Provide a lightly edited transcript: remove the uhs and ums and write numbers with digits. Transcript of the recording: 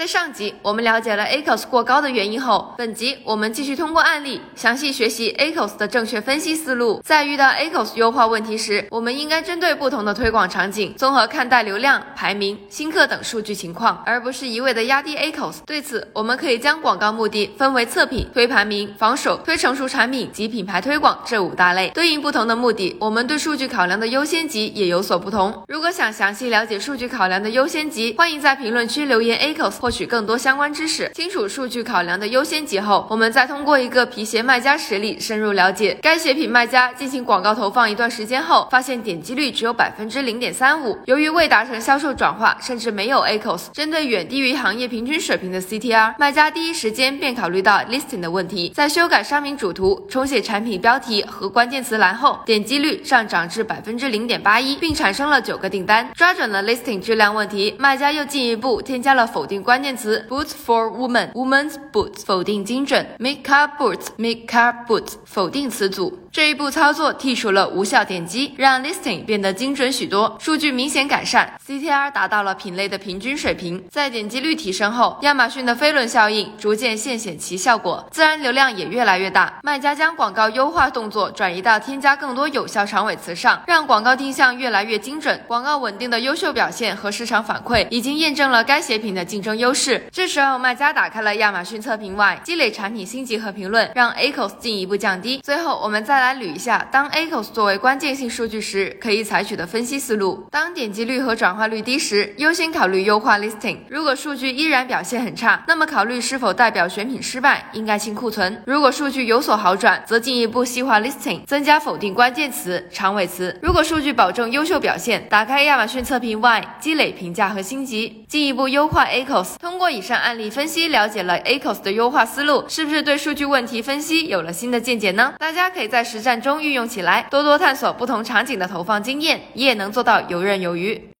在上集我们了解了 ACoS 过高的原因后，本集我们继续通过案例详细学习 ACoS 的正确分析思路。在遇到 ACoS 优化问题时，我们应该针对不同的推广场景，综合看待流量、排名、新客等数据情况，而不是一味的压低 ACoS。对此，我们可以将广告目的分为测评、推排名、防守、推成熟产品及品牌推广这5大类。对应不同的目的，我们对数据考量的优先级也有所不同。如果想详细了解数据考量的优先级，欢迎在评论区留言 ACoS， 获取更多相关知识。清楚数据考量的优先级后，我们再通过一个皮鞋卖家实例深入了解。该鞋品卖家进行广告投放一段时间后，发现点击率只有 0.35%。由于未达成销售转化，甚至没有 ACoS， 针对远低于行业平均水平的 CTR， 卖家第一时间便考虑到 listing 的问题，在修改商品主图、重写产品标题和关键词栏后，点击率上涨至 0.81%， 并产生了9个订单。抓准了 listing 质量问题，卖家又进一步添加了否定关键词 boots for woman woman's boots 否定精准 mid car boots mid car boots 否定词组。这一步操作剔除了无效点击，让 listing 变得精准许多，数据明显改善， CTR 达到了品类的平均水平。在点击率提升后，亚马逊的飞轮效应逐渐现显其效果，自然流量也越来越大。卖家将广告优化动作转移到添加更多有效长尾词上，让广告定向越来越精准。广告稳定的优秀表现和市场反馈已经验证了该鞋品的竞争优势。这时候卖家打开了亚马逊测评外，积累产品星级和评论，让 ACoS 进一步降低。最后我们再来捋一下当 ACoS 作为关键性数据时可以采取的分析思路。当点击率和转化率低时，优先考虑优化 listing， 如果数据依然表现很差，那么考虑是否代表选品失败，应该清库存。如果数据有所好转，则进一步细化 listing， 增加否定关键词、长尾词。如果数据保证优秀表现，打开亚马逊测评外，积累评价和星级，进一步优化 ACoS。 通过以上案例分析，了解了 ACoS 的优化思路，是不是对数据问题分析有了新的见解呢？大家可以在实战中运用起来，多多探索不同场景的投放经验，也能做到游刃有余。